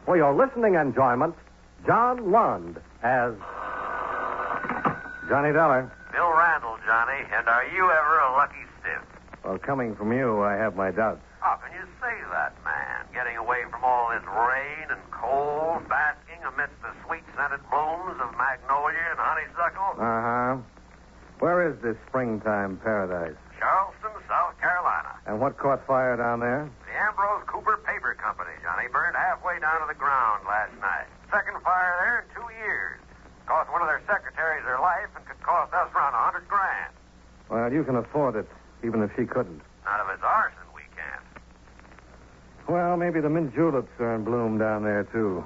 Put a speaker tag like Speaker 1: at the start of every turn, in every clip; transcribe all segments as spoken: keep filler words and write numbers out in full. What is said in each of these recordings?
Speaker 1: For your listening enjoyment, John Lund as Johnny Dollar.
Speaker 2: Bill Randall, Johnny. And are you ever a lucky stiff?
Speaker 1: Well, coming from you, I have my doubts.
Speaker 2: How can you say that, man? Getting away from all this rain and cold, basking amidst the sweet-scented blooms of magnolia and honeysuckle?
Speaker 1: Uh-huh. Where is this springtime paradise?
Speaker 2: Charleston, South Carolina.
Speaker 1: And what caught fire down there?
Speaker 2: The Ambrose Cooper Paper Company, Johnny, burned halfway down to the ground last night. Second fire there in two years. Cost one of their secretaries their life and could cost us around a hundred grand.
Speaker 1: Well, you can afford it, even if she couldn't.
Speaker 2: Not if it's arson, we can't.
Speaker 1: Well, maybe the mint juleps are in bloom down there, too.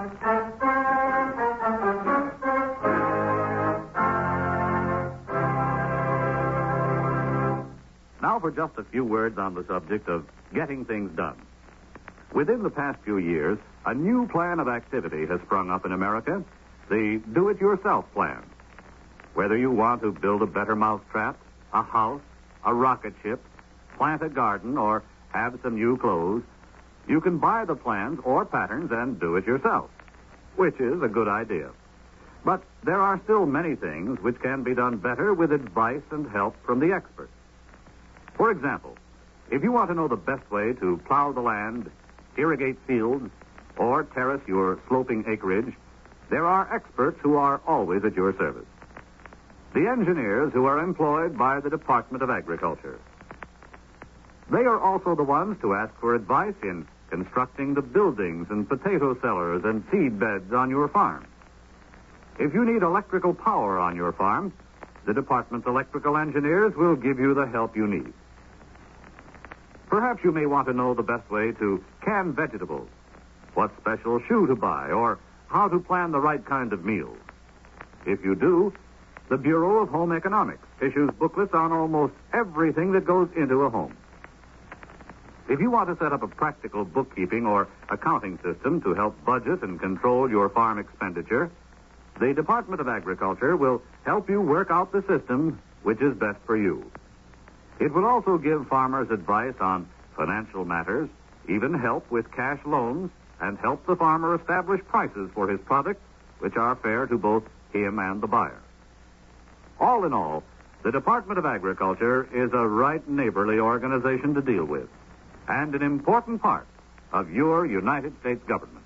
Speaker 3: Now for just a few words on the subject of getting things done. Within the past few years, a new plan of activity has sprung up in America, the do-it-yourself plan. Whether you want to build a better mousetrap, a house, a rocket ship, plant a garden, or have some new clothes, you can buy the plans or patterns and do it yourself, which is a good idea. But there are still many things which can be done better with advice and help from the experts. For example, if you want to know the best way to plow the land, irrigate fields, or terrace your sloping acreage, there are experts who are always at your service. The engineers who are employed by the Department of Agriculture. They are also the ones to ask for advice in constructing the buildings and potato cellars and seed beds on your farm. If you need electrical power on your farm, the department's electrical engineers will give you the help you need. Perhaps you may want to know the best way to can vegetables, what special shoe to buy, or how to plan the right kind of meals. If you do, the Bureau of Home Economics issues booklets on almost everything that goes into a home. If you want to set up a practical bookkeeping or accounting system to help budget and control your farm expenditure, the Department of Agriculture will help you work out the system which is best for you. It will also give farmers advice on financial matters, even help with cash loans, and help the farmer establish prices for his products which are fair to both him and the buyer. All in all, the Department of Agriculture is a right neighborly organization to deal with, and an important part of your United States government.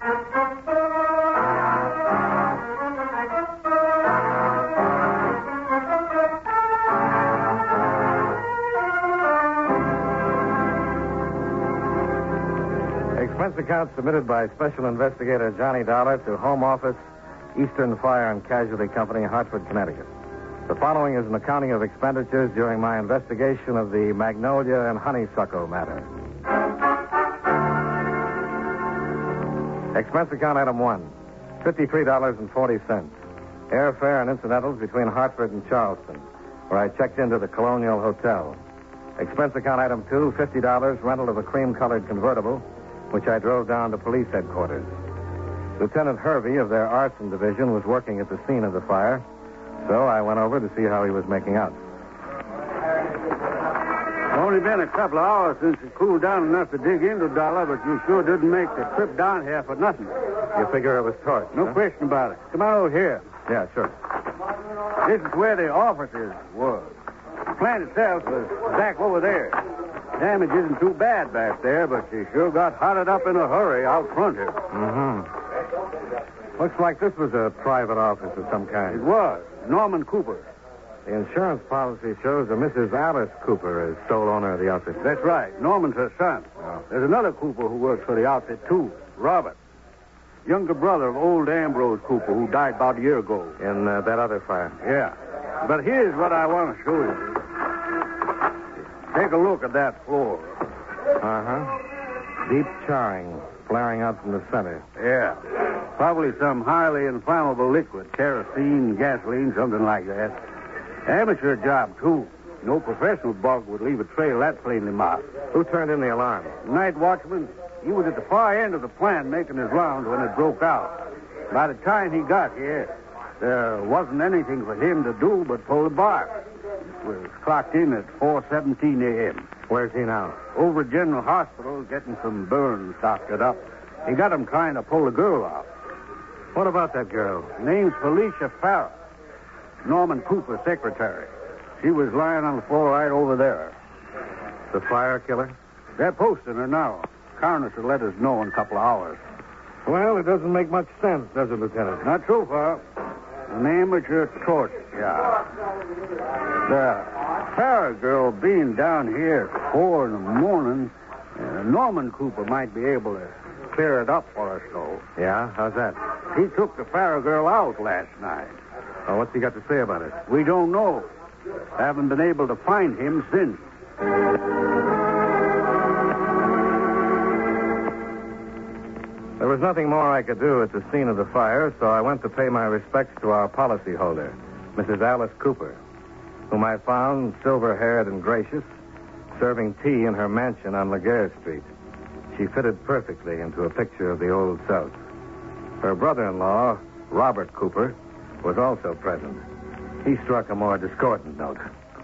Speaker 1: Expense account submitted by Special Investigator Johnny Dollar to Home Office, Eastern Fire and Casualty Company, Hartford, Connecticut. The following is an accounting of expenditures during my investigation of the magnolia and honeysuckle matter. Expense account item one, fifty-three dollars and forty cents. Airfare and incidentals between Hartford and Charleston, where I checked into the Colonial Hotel. Expense account item two, fifty dollars, rental of a cream-colored convertible, which I drove down to police headquarters. Lieutenant Hervey of their arson division was working at the scene of the fire, so I went over to see how he was making out.
Speaker 4: Only been a couple of hours since it cooled down enough to dig into Dollar, but you sure didn't make the trip down here for nothing.
Speaker 1: You figure it was torched?
Speaker 4: No
Speaker 1: huh?
Speaker 4: question about it. Come on over here.
Speaker 1: Yeah, sure.
Speaker 4: This is where the offices was. The plant itself was back over there. Damage isn't too bad back there, but she sure got hotted up in a hurry out front here.
Speaker 1: Mm-hmm. Looks like this was a private office of some kind.
Speaker 4: It was. Norman Cooper.
Speaker 1: The insurance policy shows that Missus Alice Cooper is sole owner of the outfit.
Speaker 4: That's right. Norman's her son.
Speaker 1: Oh.
Speaker 4: There's another Cooper who works for the outfit, too. Robert. Younger brother of old Ambrose Cooper, who died about a year ago.
Speaker 1: In uh, that other fire.
Speaker 4: Yeah. But here's what I want to show you. Take a look at that floor.
Speaker 1: Uh-huh. Deep charring, flaring out from the center.
Speaker 4: Yeah. Probably some highly inflammable liquid, kerosene, gasoline, something like that. Amateur job, too. No professional bug would leave a trail that plainly marked.
Speaker 1: Who turned in the alarm?
Speaker 4: Night watchman. He was at the far end of the plant making his rounds when it broke out. By the time he got here, there wasn't anything for him to do but pull the bar. It was clocked in at four seventeen a.m.
Speaker 1: Where's he now?
Speaker 4: Over at General Hospital, getting some burns doctored up. He got him trying to pull the girl out.
Speaker 1: What about that girl?
Speaker 4: Name's Felicia Farrell. Norman Cooper's secretary. She was lying on the floor right over there.
Speaker 1: The fire killer?
Speaker 4: They're posting her now. Coroner should let us know in a couple of hours.
Speaker 1: Well, it doesn't make much sense, does it, Lieutenant?
Speaker 4: Not so far. An amateur torch job. The Farrell girl being down here at four in the morning, uh, Norman Cooper might be able to clear it up for us, though.
Speaker 1: Yeah? How's that?
Speaker 4: He took the Farrell girl out last night.
Speaker 1: Oh, what's he got to say about it?
Speaker 4: We don't know. Haven't been able to find him since.
Speaker 1: There was nothing more I could do at the scene of the fire, so I went to pay my respects to our policyholder, Missus Alice Cooper, whom I found silver-haired and gracious, serving tea in her mansion on Laguerre Street. She fitted perfectly into a picture of the Old South. Her brother-in-law, Robert Cooper, was also present. He struck a more discordant note.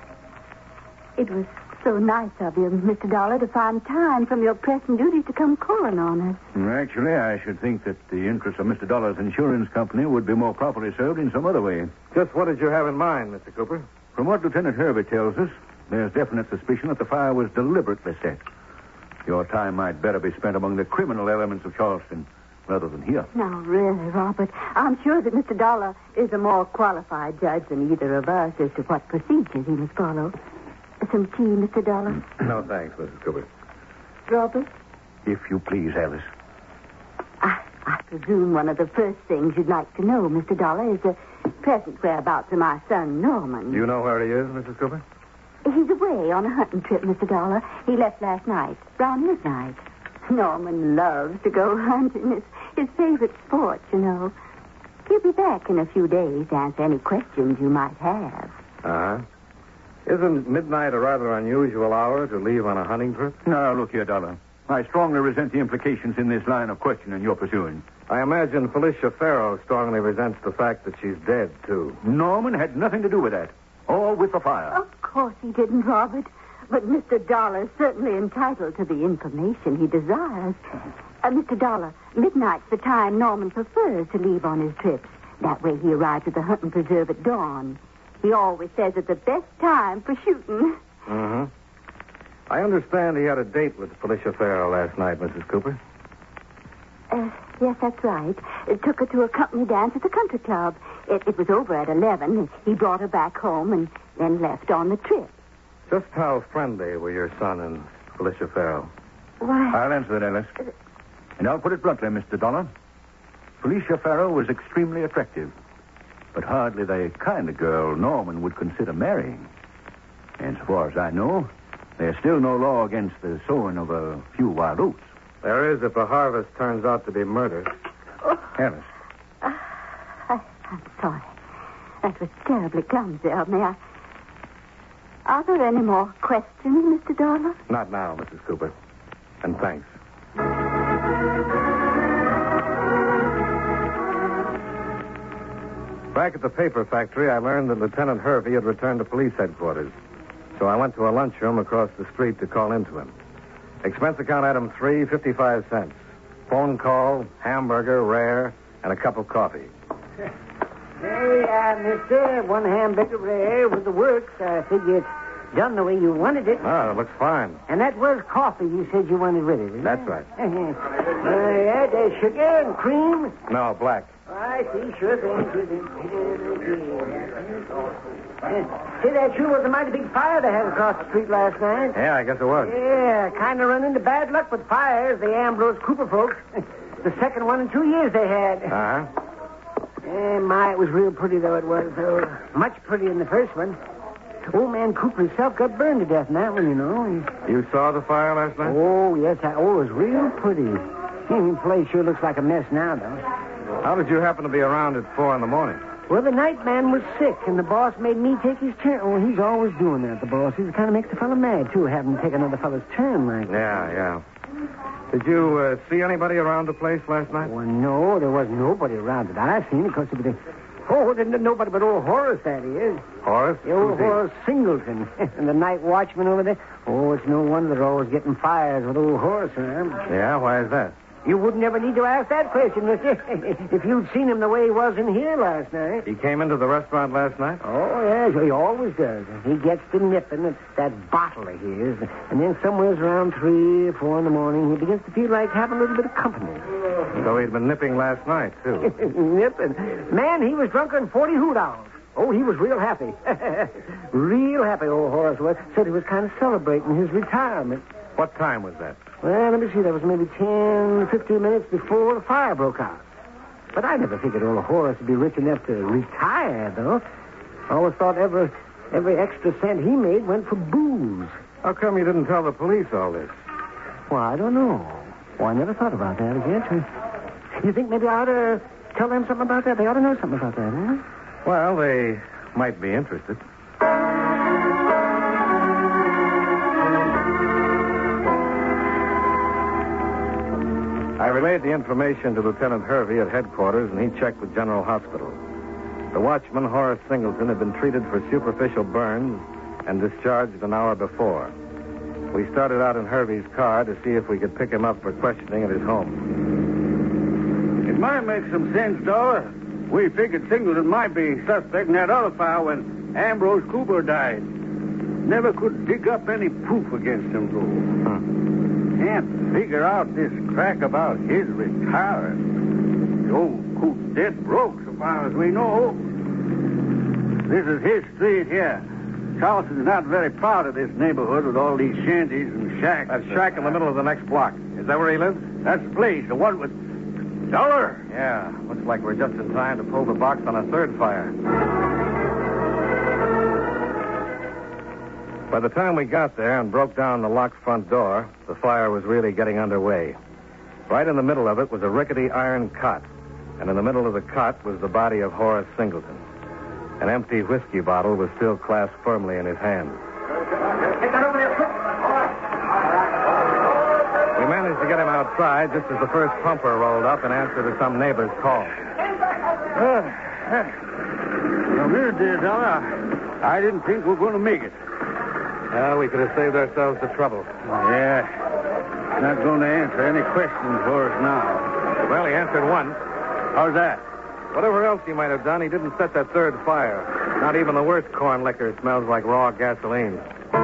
Speaker 5: It was so nice of you, Mister Dollar, to find time from your pressing duties to come calling on us.
Speaker 6: Actually, I should think that the interests of Mister Dollar's insurance company would be more properly served in some other way.
Speaker 1: Just what did you have in mind, Mister Cooper?
Speaker 6: From what Lieutenant Hervey tells us, there's definite suspicion that the fire was deliberately set. Your time might better be spent among the criminal elements of Charleston rather than here.
Speaker 5: No, really, Robert. I'm sure that Mister Dollar is a more qualified judge than either of us as to what procedures he must follow. Some tea, Mister Dollar?
Speaker 1: No, thanks, Missus Cooper.
Speaker 5: Robert?
Speaker 6: If you please, Alice.
Speaker 5: I, I presume one of the first things you'd like to know, Mister Dollar, is the present whereabouts of my son, Norman.
Speaker 1: Do you know where he is, Missus Cooper?
Speaker 5: He's away on a hunting trip, Mister Dollar. He left last night, around midnight. Norman loves to go hunting. It's his favorite sport, you know. He'll be back in a few days to answer any questions you might have.
Speaker 1: Uh-huh. Isn't midnight a rather unusual hour to leave on a hunting trip?
Speaker 6: Now, look here, Dollar. I strongly resent the implications in this line of questioning you're pursuing.
Speaker 1: I imagine Felicia Farrow strongly resents the fact that she's dead, too.
Speaker 6: Norman had nothing to do with that. All with the fire.
Speaker 5: Of course he didn't, Robert. But Mister Dollar's certainly entitled to the information he desires. Uh, Mister Dollar, midnight's the time Norman prefers to leave on his trips. That way he arrives at the hunting preserve at dawn. He always says it's the best time for shooting.
Speaker 1: Mm-hmm. I understand he had a date with Felicia Farrow last night, Missus Cooper.
Speaker 5: Uh, yes, that's right. It took her to a company dance at the country club. It, it was over at eleven. He brought her back home and then left on the trip.
Speaker 1: Just how friendly were your son and Felicia Farrow?
Speaker 5: Why...
Speaker 6: I'll answer that, Alice. And I'll put it bluntly, Mister Dollar. Felicia Farrow was extremely attractive, but hardly the kind of girl Norman would consider marrying. And as far as I know, there's still no law against the sowing of a few wild oats.
Speaker 1: There is if the harvest turns out to be murder.
Speaker 5: Oh.
Speaker 6: Alice.
Speaker 5: Uh, I, I'm sorry. That was terribly clumsy of me. I... Are there any more questions, Mister Dollar?
Speaker 1: Not now, Missus Cooper. And thanks. Back at the paper factory, I learned that Lieutenant Hervey had returned to police headquarters. So I went to a lunchroom across the street to call into him. Expense account item three, fifty-five cents. Phone call, hamburger, rare, and a cup of coffee.
Speaker 7: Hey, uh, mister, one hamburger rare with the works. I figure it's done the way you wanted it.
Speaker 1: Ah, it looks fine.
Speaker 7: And that was coffee you said you wanted with it, isn't
Speaker 1: That's
Speaker 7: it?
Speaker 1: right.
Speaker 7: uh, yeah, there's sugar and cream.
Speaker 1: No, black.
Speaker 7: Oh, I see. Sure thing. Sure thing. Uh, see, that sure was a mighty big fire they had across the street last night.
Speaker 1: Yeah, I guess it was.
Speaker 7: Yeah, kind of run into bad luck with fires, the Ambrose Cooper folks. The second one in two years they had.
Speaker 1: Uh-huh.
Speaker 7: Eh, my, it was real pretty, though it was, though. Much prettier than the first one. Old man Cooper himself got burned to death in that one, you know. He...
Speaker 1: You saw the fire last night?
Speaker 7: Oh, yes. I... Oh, it was real pretty. The place sure looks like a mess now, though.
Speaker 1: How did you happen to be around at four in the morning?
Speaker 7: Well, the night man was sick, and the boss made me take his turn. Oh, he's always doing that, the boss. He kind of makes the fellow mad, too, having to take another fellow's turn like that.
Speaker 1: Yeah, yeah. Did you uh, see anybody around the place last night?
Speaker 7: Well, no, there wasn't nobody around that I seen. Of course, it was... Oh, there wasn't nobody but old Horace, that is.
Speaker 1: Horace?
Speaker 7: The old
Speaker 1: Who's he?
Speaker 7: Horace Singleton. And the night watchman over there. Oh, it's no wonder they're always getting fires with old Horace around.
Speaker 1: Yeah, why is that?
Speaker 7: You wouldn't ever need to ask that question, mister, if you'd seen him the way he was in here last night.
Speaker 1: He came into the restaurant last night?
Speaker 7: Oh, yes, he always does. He gets to nipping at that bottle of his, and then somewhere around three or four in the morning, he begins to feel like having a little bit of company.
Speaker 1: So he'd been nipping last night, too.
Speaker 7: Nipping? Man, he was drunk on forty hoot-owls. Oh, he was real happy. Real happy, old Horace was. Said he was kind of celebrating his retirement.
Speaker 1: What time was that?
Speaker 7: Well, let me see. That was maybe ten, fifteen minutes before the fire broke out. But I never figured old Horace would be rich enough to retire, though. I always thought every, every extra cent he made went for booze.
Speaker 1: How come you didn't tell the police all this?
Speaker 7: Well, I don't know. Well, I never thought about that again. You think maybe I ought to tell them something about that? They ought to know something about that, huh?
Speaker 1: Well, they might be interested. I relayed the information to Lieutenant Hervey at headquarters, and he checked with General Hospital. The watchman, Horace Singleton, had been treated for superficial burns and discharged an hour before. We started out in Hervey's car to see if we could pick him up for questioning at his home.
Speaker 4: It might make some sense, Dollar. We figured Singleton might be suspect in that other fire when Ambrose Cooper died. Never could dig up any proof against him, though.
Speaker 1: Huh.
Speaker 4: Can't figure out this crack about his retiring. The old coot dead broke, so far as we know. This is his street here. Charleston's not very proud of this neighborhood with all these shanties and shacks.
Speaker 1: That shack in the middle of the next block. Is that where he lives?
Speaker 4: That's the place, the one with... Dollar?
Speaker 1: Yeah. Looks like we're just in time to pull the box on a third fire. By the time we got there and broke down the locked front door, the fire was really getting underway. Right in the middle of it was a rickety iron cot, and in the middle of the cot was the body of Horace Singleton. An empty whiskey bottle was still clasped firmly in his hand.
Speaker 2: Get that over there, quick.
Speaker 1: We managed to get him outside just as the first pumper rolled up in answer to some neighbor's call.
Speaker 4: Uh, now, here, dear Dollar, I didn't think we were going to make it.
Speaker 1: Well, we could have saved ourselves the trouble.
Speaker 4: Yeah. Not going to answer any questions for us now.
Speaker 1: Well, he answered one.
Speaker 4: How's that?
Speaker 1: Whatever else he might have done, he didn't set that third fire. Not even the worst corn liquor smells like raw gasoline.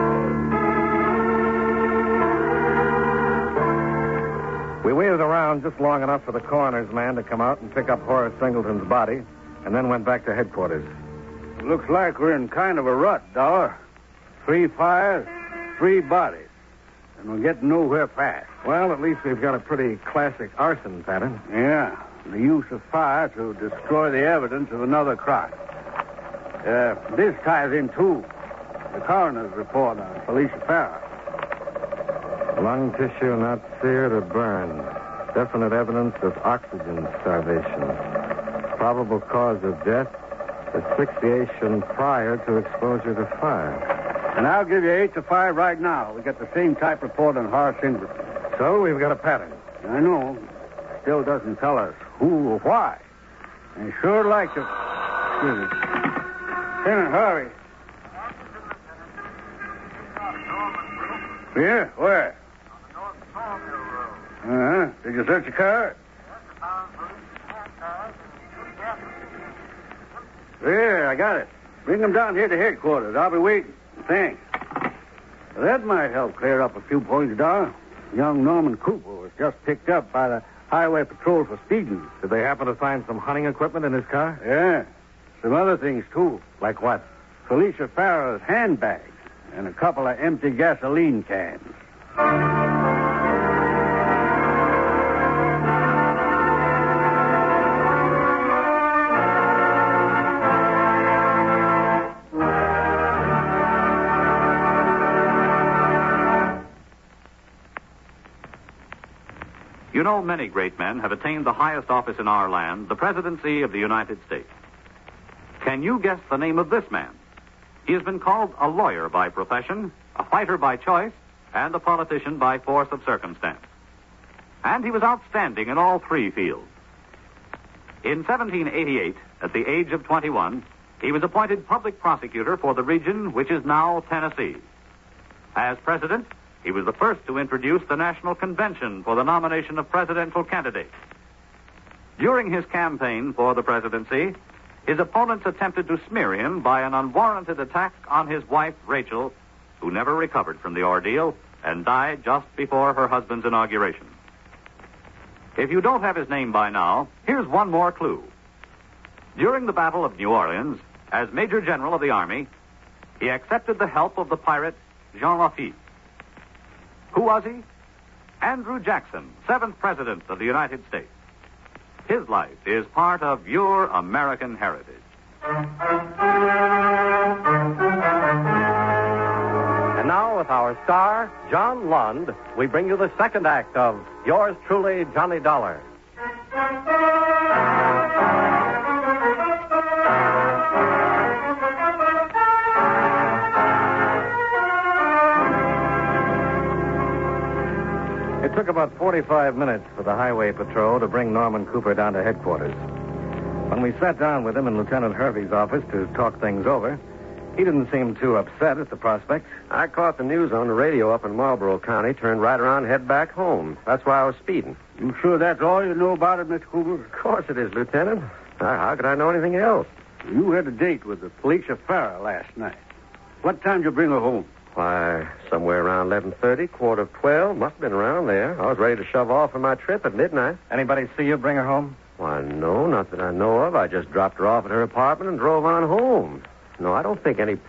Speaker 1: We waited around just long enough for the coroner's man to come out and pick up Horace Singleton's body, and then went back to headquarters.
Speaker 4: Looks like we're in kind of a rut, Dollar. Three fires, three bodies. And we're getting nowhere fast.
Speaker 1: Well, at least we've got a pretty classic arson pattern.
Speaker 4: Yeah, the use of fire to destroy the evidence of another crime. Uh, this ties in, too. The coroner's report on Felicia Farrell.
Speaker 1: Lung tissue not seared or burned. Definite evidence of oxygen starvation. Probable cause of death, asphyxiation prior to exposure to fire.
Speaker 4: And I'll give you eight to five right now. We got the same type report on Horace Singleton.
Speaker 1: So we've got a pattern.
Speaker 4: I know. Still doesn't tell us who or why. And sure like to... Excuse me. Lieutenant Harvey. Yeah? Where? Uh-huh. Did you search the car? Yeah, I got it. Bring them down here to headquarters. I'll be waiting. Thanks. That might help clear up a few points, Don. Young Norman Cooper was just picked up by the Highway Patrol for speeding.
Speaker 1: Did they happen to find some hunting equipment in his car?
Speaker 4: Yeah. Some other things, too.
Speaker 1: Like what?
Speaker 4: Felicia Farrell's handbags and a couple of empty gasoline cans.
Speaker 3: You know, many great men have attained the highest office in our land, the presidency of the United States. Can you guess the name of this man? He has been called a lawyer by profession, a fighter by choice, and a politician by force of circumstance. And he was outstanding in all three fields. In seventeen eighty-eight, at the age of twenty-one, he was appointed public prosecutor for the region which is now Tennessee. As president, he was the first to introduce the National Convention for the nomination of presidential candidates. During his campaign for the presidency, his opponents attempted to smear him by an unwarranted attack on his wife, Rachel, who never recovered from the ordeal and died just before her husband's inauguration. If you don't have his name by now, here's one more clue. During the Battle of New Orleans, as Major General of the Army, he accepted the help of the pirate Jean Lafitte. Who was he? Andrew Jackson, seventh President of the United States. His life is part of your American heritage.
Speaker 8: And now, with our star, John Lund, we bring you the second act of Yours Truly, Johnny Dollar.
Speaker 1: It took about forty-five minutes for the highway patrol to bring Norman Cooper down to headquarters. When we sat down with him in Lieutenant Hervey's office to talk things over, he didn't seem too upset at the prospect.
Speaker 2: I caught the news on the radio up in Marlboro County, turned right around and head back home. That's why I was speeding.
Speaker 4: You sure that's all you know about it, Mister Cooper?
Speaker 2: Of course it is, Lieutenant. How, how could I know anything else?
Speaker 4: You had a date with the Felicia Farrah last night. What time did you bring her home?
Speaker 2: Why, somewhere around eleven thirty, quarter of twelve. Must have been around there. I was ready to shove off for my trip at midnight.
Speaker 1: Anybody see you bring her home?
Speaker 2: Why, no, not that I know of. I just dropped her off at her apartment and drove on home. No, I don't think any...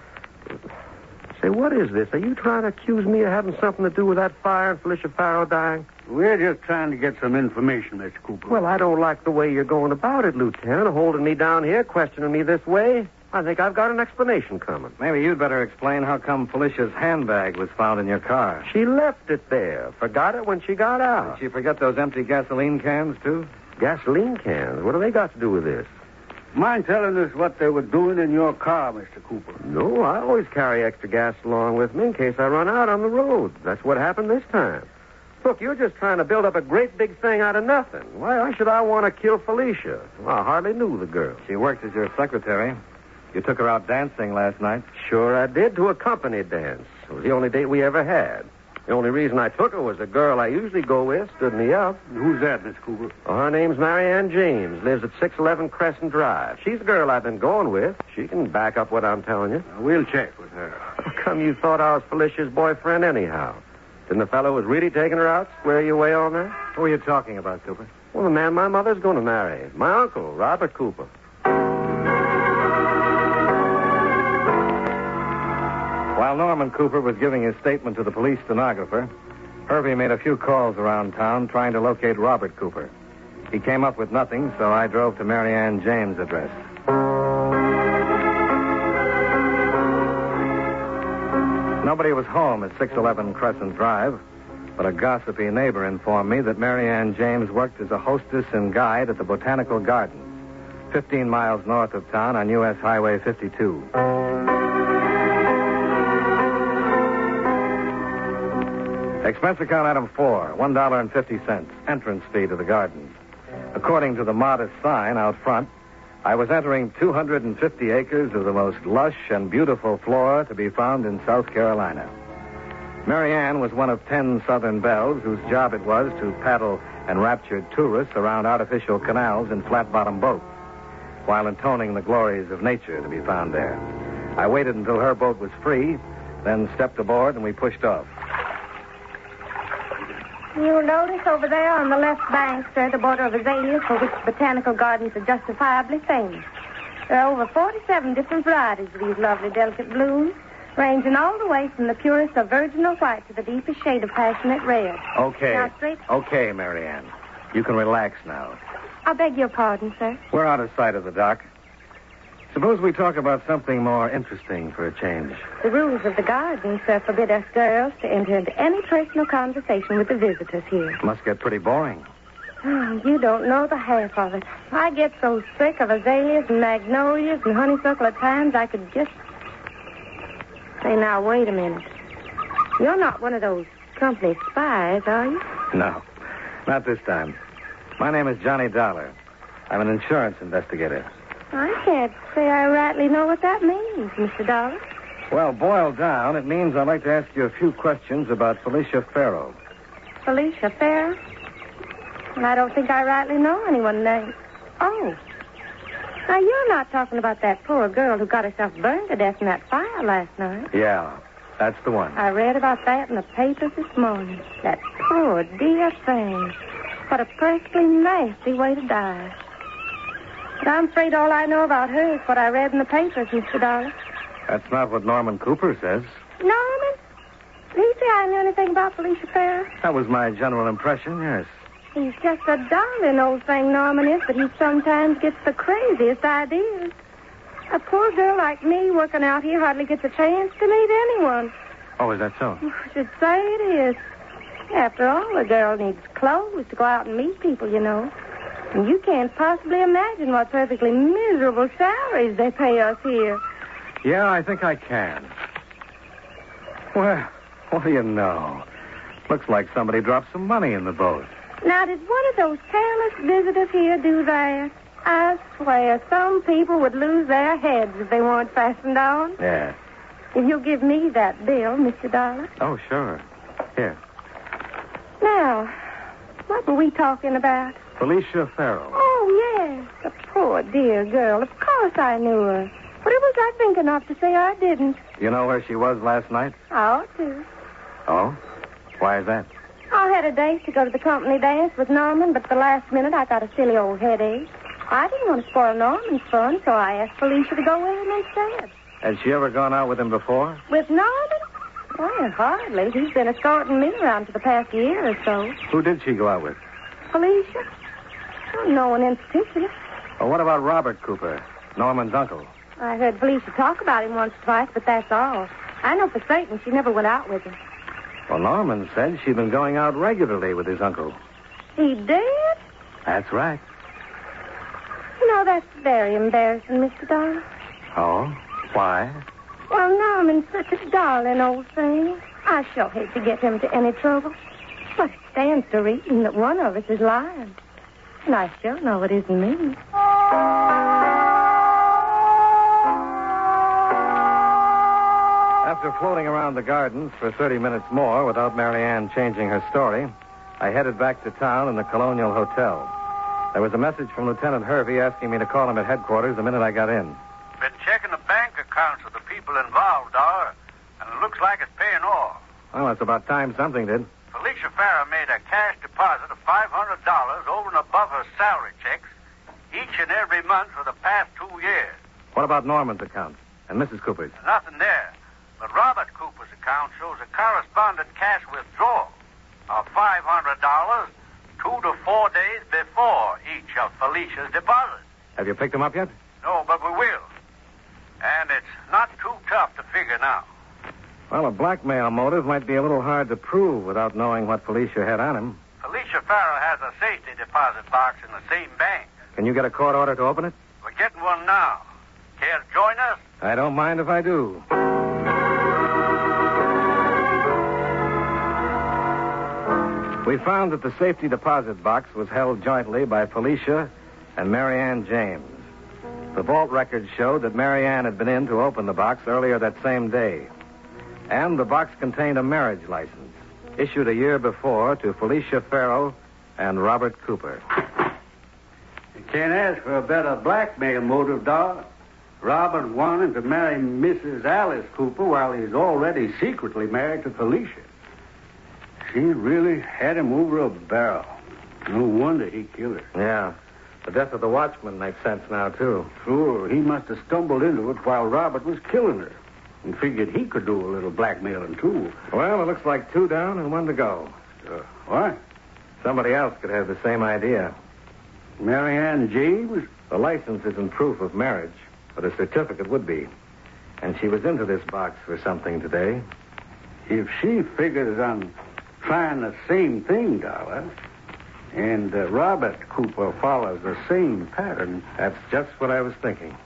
Speaker 2: Say, what is this? Are you trying to accuse me of having something to do with that fire and Felicia Farrah dying?
Speaker 4: We're just trying to get some information, Mister Cooper.
Speaker 2: Well, I don't like the way you're going about it, Lieutenant, holding me down here, questioning me this way. I think I've got an explanation coming.
Speaker 1: Maybe you'd better explain how come Felicia's handbag was found in your car.
Speaker 2: She left it there. Forgot it when she got out.
Speaker 1: Did she forget those empty gasoline cans, too?
Speaker 2: Gasoline cans? What do they got to do with this?
Speaker 4: Mind telling us what they were doing in your car, Mister Cooper?
Speaker 2: No, I always carry extra gas along with me in case I run out on the road. That's what happened this time. Look, you're just trying to build up a great big thing out of nothing. Why, why should I want to kill Felicia? Well, I hardly knew the girl.
Speaker 1: She worked as your secretary. You took her out dancing last night.
Speaker 2: Sure I did, to a company dance. It was the only date we ever had. The only reason I took her was the girl I usually go with stood me up.
Speaker 4: Who's that, Miss Cooper?
Speaker 2: Well, her name's Marianne James, lives at six eleven Crescent Drive. She's the girl I've been going with. She can back up what I'm telling you.
Speaker 4: Now, we'll check with her.
Speaker 2: How come you thought I was Felicia's boyfriend anyhow? Didn't the fellow was really taking her out square you away on that?
Speaker 1: Who are you talking about, Cooper?
Speaker 2: Well, the man my mother's going to marry. My uncle, Robert Cooper.
Speaker 1: While Norman Cooper was giving his statement to the police stenographer, Hervey made a few calls around town trying to locate Robert Cooper. He came up with nothing, so I drove to Marianne James' address. Nobody was home at six eleven Crescent Drive, but a gossipy neighbor informed me that Marianne James worked as a hostess and guide at the Botanical Gardens, fifteen miles north of town on U S Highway fifty-two. Expense account item four, one dollar and fifty cents, entrance fee to the gardens. According to the modest sign out front, I was entering two hundred fifty acres of the most lush and beautiful flora to be found in South Carolina. Marianne was one of ten Southern belles whose job it was to paddle enraptured tourists around artificial canals in flat-bottom boats, while intoning the glories of nature to be found there. I waited until her boat was free, then stepped aboard and we pushed off.
Speaker 9: You'll notice over there on the left bank, sir, the border of azaleas for which the Botanical Gardens are justifiably famous. There are over forty-seven different varieties of these lovely, delicate blooms, ranging all the way from the purest of virginal white to the deepest shade of passionate red.
Speaker 1: Okay.
Speaker 9: Now, straight...
Speaker 1: Okay, Marianne. You can relax now.
Speaker 9: I beg your pardon, sir.
Speaker 1: We're out of sight of the dock. Suppose we talk about something more interesting for a change.
Speaker 9: The rules of the garden, sir, forbid us girls to enter into any personal conversation with the visitors here.
Speaker 1: Must get pretty boring.
Speaker 9: Oh, you don't know the half of it. I get so sick of azaleas and magnolias and honeysuckle at times I could just... Say, now, wait a minute. You're not one of those company spies, are you?
Speaker 1: No, not this time. My name is Johnny Dollar. I'm an insurance investigator.
Speaker 9: I can't say I rightly know what that means, Mister Dollar.
Speaker 1: Well, boiled down, it means I'd like to ask you a few questions about Felicia Farrow.
Speaker 9: Felicia Farrow? And I don't think I rightly know anyone named. Oh. Now, you're not talking about that poor girl who got herself burned to death in that fire last night.
Speaker 1: Yeah, that's the one.
Speaker 9: I read about that in the papers this morning. That poor, dear thing. What a perfectly nasty way to die. But I'm afraid all I know about her is what I read in the papers, Mister Dollar.
Speaker 1: That's not what Norman Cooper says.
Speaker 9: Norman? Did he say I knew anything about Felicia Farrow?
Speaker 1: That was my general impression, yes.
Speaker 9: He's just a darling old thing, Norman is, but he sometimes gets the craziest ideas. A poor girl like me working out here hardly gets a chance to meet anyone.
Speaker 1: Oh, is that so?
Speaker 9: I should say it is. After all, a girl needs clothes to go out and meet people, you know. And you can't possibly imagine what perfectly miserable salaries they pay us here.
Speaker 1: Yeah, I think I can. Well, what do you know? Looks like somebody dropped some money in the boat.
Speaker 9: Now, did one of those careless visitors here do that? I swear, some people would lose their heads if they weren't fastened on.
Speaker 1: Yeah.
Speaker 9: If you'll give me that bill, Mister Dollar.
Speaker 1: Oh, sure. Here.
Speaker 9: Now, what were we talking about?
Speaker 1: Felicia Farrow.
Speaker 9: Oh, yes. The poor dear girl. Of course I knew her. What was I thinking of to say I didn't?
Speaker 1: You know where she was last night?
Speaker 9: I ought to.
Speaker 1: Oh? Why is that?
Speaker 9: I had a date to go to the company dance with Norman, but at the last minute I got a silly old headache. I didn't want to spoil Norman's fun, so I asked Felicia to go with him instead.
Speaker 1: Has she ever gone out with him before?
Speaker 9: With Norman? Well, hardly. He's been escorting me around for the past year or so.
Speaker 1: Who did she go out with?
Speaker 9: Felicia? Oh, no one in particular.
Speaker 1: Well, what about Robert Cooper, Norman's uncle?
Speaker 9: I heard Felicia talk about him once or twice, but that's all. I know for certain she never went out with him.
Speaker 1: Well, Norman said she'd been going out regularly with his uncle.
Speaker 9: He did?
Speaker 1: That's right.
Speaker 9: You know, that's very embarrassing, Mister Dollar.
Speaker 1: Oh? Why?
Speaker 9: Well, Norman's such a darling old thing. I sure hate to get him into any trouble. But it stands to reason that one of us is lying. And I sure know it isn't me.
Speaker 1: After floating around the gardens for thirty minutes more without Mary Ann changing her story, I headed back to town in the Colonial Hotel. There was a message from Lieutenant Hervey asking me to call him at headquarters the minute I got in.
Speaker 10: Been checking the bank accounts of the people involved, Dollar, and it looks like it's paying off.
Speaker 1: Well, it's about time something did.
Speaker 10: Felicia Farrow made a cash deposit of five hundred dollars over and above her salary checks each and every month for the past two years.
Speaker 1: What about Norman's account and Missus Cooper's?
Speaker 10: Nothing there. But Robert Cooper's account shows a correspondent cash withdrawal of five hundred dollars two to four days before each of Felicia's deposits.
Speaker 1: Have you picked them up yet?
Speaker 10: No, but we will. And it's not too tough to figure now.
Speaker 1: Well, a blackmail motive might be a little hard to prove without knowing what Felicia had on him.
Speaker 10: Felicia Farrow has a safety deposit box in the same bank.
Speaker 1: Can you get a court order to open it?
Speaker 10: We're getting one now. Care to join us?
Speaker 1: I don't mind if I do. We found that the safety deposit box was held jointly by Felicia and Mary Ann James. The vault records showed that Mary Ann had been in to open the box earlier that same day. And the box contained a marriage license, issued a year before to Felicia Farrow and Robert Cooper.
Speaker 4: You can't ask for a better blackmail motive, Dollar. Robert wanted to marry Missus Alice Cooper while he's already secretly married to Felicia. She really had him over a barrel. No wonder he killed her.
Speaker 1: Yeah. The death of the watchman makes sense now, too.
Speaker 4: Sure, he must have stumbled into it while Robert was killing her and figured he could do a little blackmailing, too.
Speaker 1: Well, it looks like two down and one to go.
Speaker 4: Uh, what?
Speaker 1: Somebody else could have the same idea.
Speaker 4: Mary Ann James?
Speaker 1: The license isn't proof of marriage, but a certificate would be. And she was into this box for something today.
Speaker 4: If she figures on trying the same thing, Dollar, and uh, Robert Cooper follows the same pattern.
Speaker 1: That's just what I was thinking.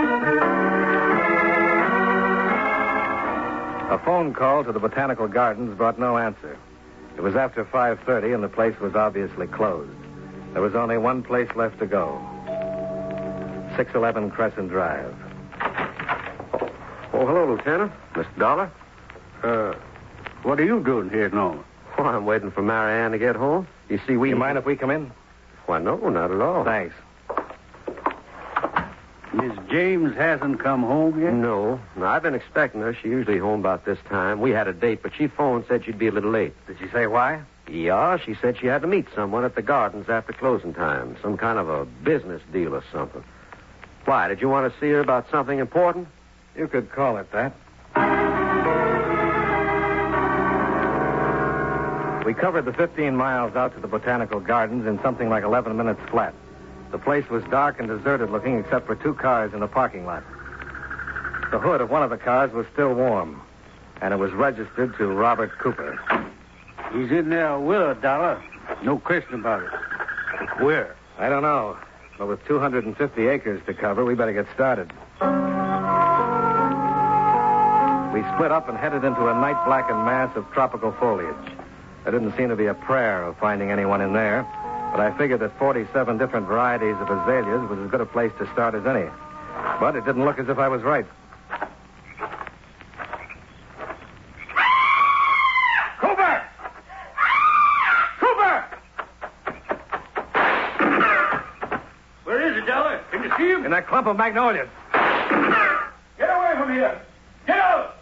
Speaker 1: A phone call to the Botanical Gardens brought no answer. It was after five thirty, and the place was obviously closed. There was only one place left to go. six eleven Crescent Drive.
Speaker 4: Oh,
Speaker 2: Oh, hello, Lieutenant. Mister Dollar.
Speaker 4: Uh, what are you doing here, Norman?
Speaker 2: Well, I'm waiting for Marianne to get home. You see, we...
Speaker 1: You mind if we come in?
Speaker 2: Why, no, not at all.
Speaker 1: Thanks.
Speaker 4: Miss James hasn't come home yet?
Speaker 2: No. No, I've been expecting her. She's usually home about this time. We had a date, but she phoned said she'd be a little late.
Speaker 1: Did she say why?
Speaker 2: Yeah, she said she had to meet someone at the gardens after closing time. Some kind of a business deal or something. Why, did you want to see her about something important?
Speaker 1: You could call it that. We covered the fifteen miles out to the Botanical Gardens in something like eleven minutes flat. The place was dark and deserted looking except for two cars in the parking lot. The hood of one of the cars was still warm, and it was registered to Robert Cooper.
Speaker 4: He's in there with a dollar. No question about it. Where?
Speaker 1: I don't know, but with two hundred fifty acres to cover, we better get started. We split up and headed into a night-blackened mass of tropical foliage. There didn't seem to be a prayer of finding anyone in there, but I figured that forty-seven different varieties of azaleas was as good a place to start as any. But it didn't look as if I was right.
Speaker 4: Cooper! Cooper! Where is he, Dollar? Can you see him?
Speaker 1: In that clump of magnolias.
Speaker 4: Get away from here! Get out!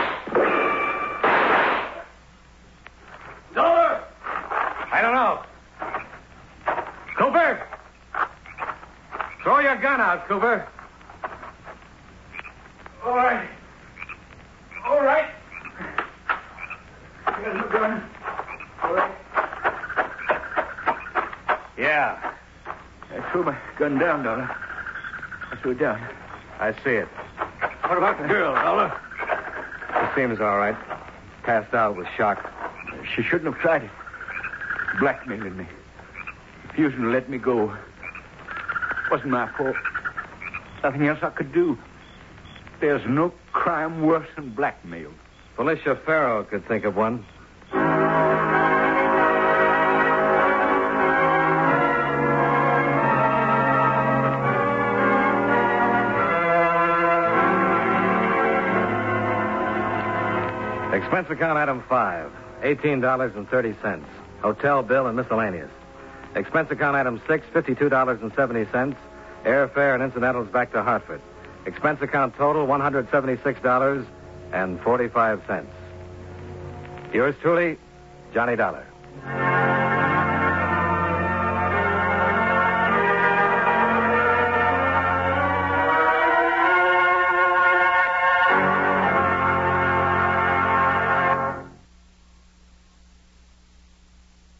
Speaker 4: Dollar!
Speaker 1: I don't know. Cooper! Throw your gun out, Cooper.
Speaker 4: All right. All right. Here's the gun. All right.
Speaker 1: Yeah,
Speaker 6: I threw my gun down, Dollar. I threw it down.
Speaker 1: I see it.
Speaker 4: What about the girl, Dollar?
Speaker 1: She seems all right. Passed out with shock.
Speaker 6: She shouldn't have tried it. Blackmailing me. Refusing to let me go. Wasn't my fault. Nothing else I could do. There's no crime worse than blackmail.
Speaker 1: Felicia Farrow could think of one. Expense account item five, eighteen dollars and thirty cents. Hotel bill and miscellaneous. Expense account item six, fifty-two dollars and seventy cents. Airfare and incidentals back to Hartford. Expense account total, one hundred seventy-six dollars and forty-five cents. Yours truly, Johnny Dollar.